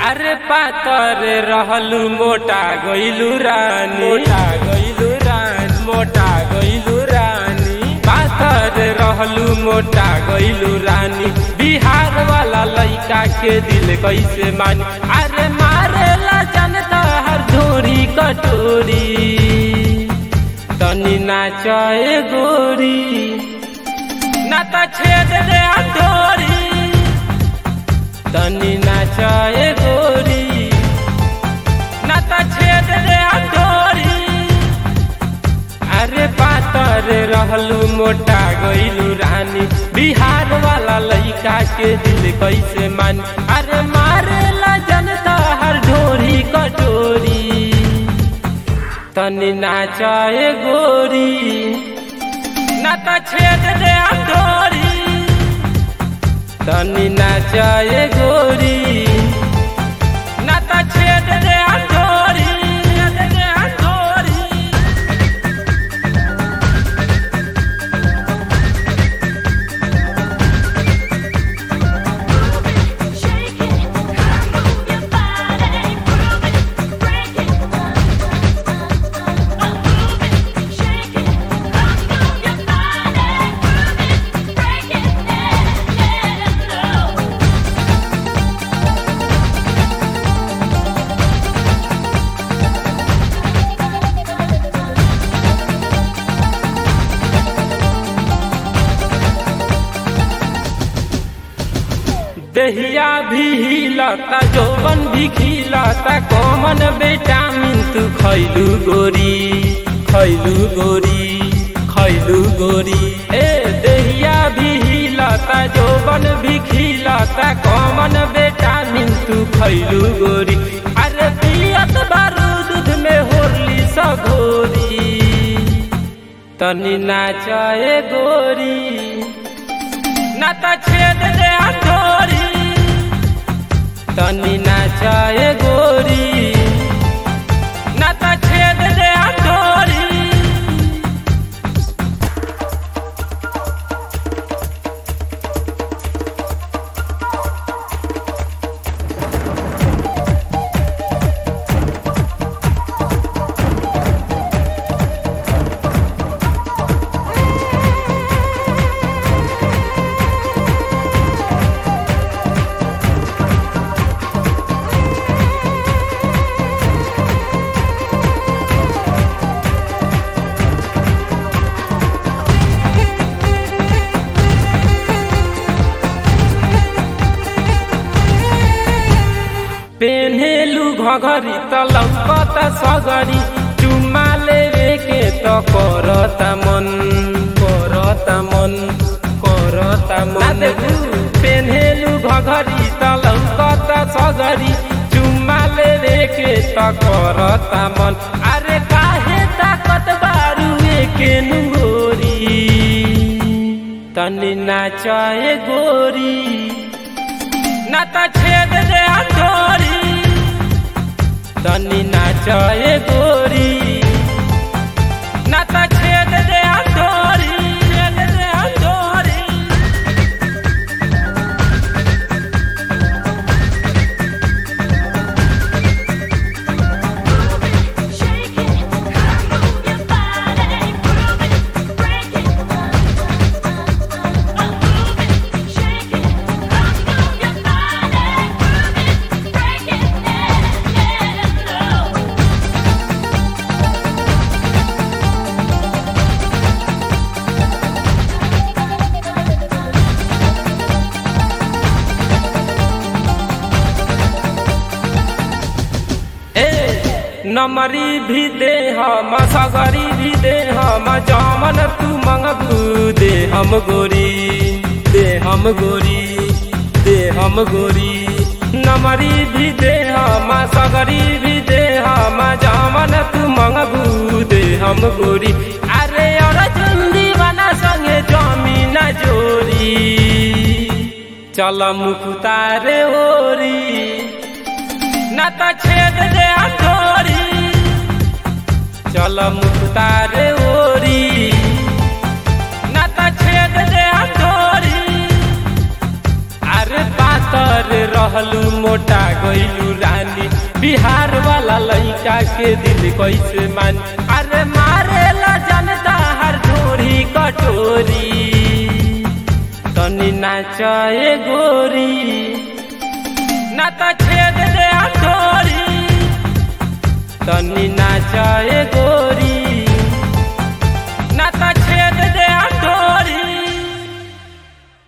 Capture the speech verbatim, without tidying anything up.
अरे पातर रहलू मोटा गइलू रानी, मोटा गइलू रानी, मोटा गइलू रानी। पातर रहलू मोटा गइलू रानी, बिहार वाला लइका के दिल कैसे मानी। अरे मारेला जनता हर धोरी कटोरी, तनी नाचे गोरी ना त छेद दे हथोरी, तनी नाचे गोरी ना त छेद दे हथोरी। अरे पातर रहलू मोटा गइलू रानी, बिहार वाला लइका के दिल कैसे मानी। अरे मारेला जनता हर ढोरी कटोरी, तनी नाचे गोरी ना त छेद दे हथोरी, तनी नाचे गोरी ना त छेद दे हथोरी, छेद दे हथोरी। दहिया भी हिलता जौवन भी खिलता, कॉमन विटामिन तू खैलू गोरी, खैलू गोरी, खैलू गोरी। ए दहिया भी हिलता जौवन भी खिलता, कॉमन विटामिन तू खैलू गोरी। अरे पियत बारू दूध में होरली सघोरी, तनी नाचे गोरी ना त छेद दे हथोरी, तनी नाचे गोरी ना त छेद दे हथोरी। पेन्हेलू घघरी त लौकत सगरी, चुम्मा लेवे के त करता मन, करता मन, करता मन। पेन्हेलू घघरी त लौकत सगरी, चुम्मा लेवे के त करता मन। अरे काहे ताकत बारू के नुगोरी, तनी नाचे गोरी ना त छेद दे हथोरी, तनी नाचे गोरी ना त छेद दे हथोरी, छेद दे हथोरी। नमरी भी दे हम, सगरी भी दे हम, जामन तू मंगबू दे हम गोरी, दे हम गोरी, दे हम गोरी। नमरी भी दे हम, सगरी भी दे हम, जामन तू मंगबू दे हम गोरी। अरे और चुंदी बना संगे जमीन जोरी, चल मुखतारे ओरी ना त छेद दे हथोरी, चल मुखतारे ओरी ना त छेद दे हथोरी। अरे पातर रहलू मोटा गइलू रानी। बिहार वाला लइका के दिल कैसे मान। अरे मारेला जनता हर ढोरी कटोरी। तनी नाचे गोरी ना तो छेद दे हथोरी। तनी नाचे गोरी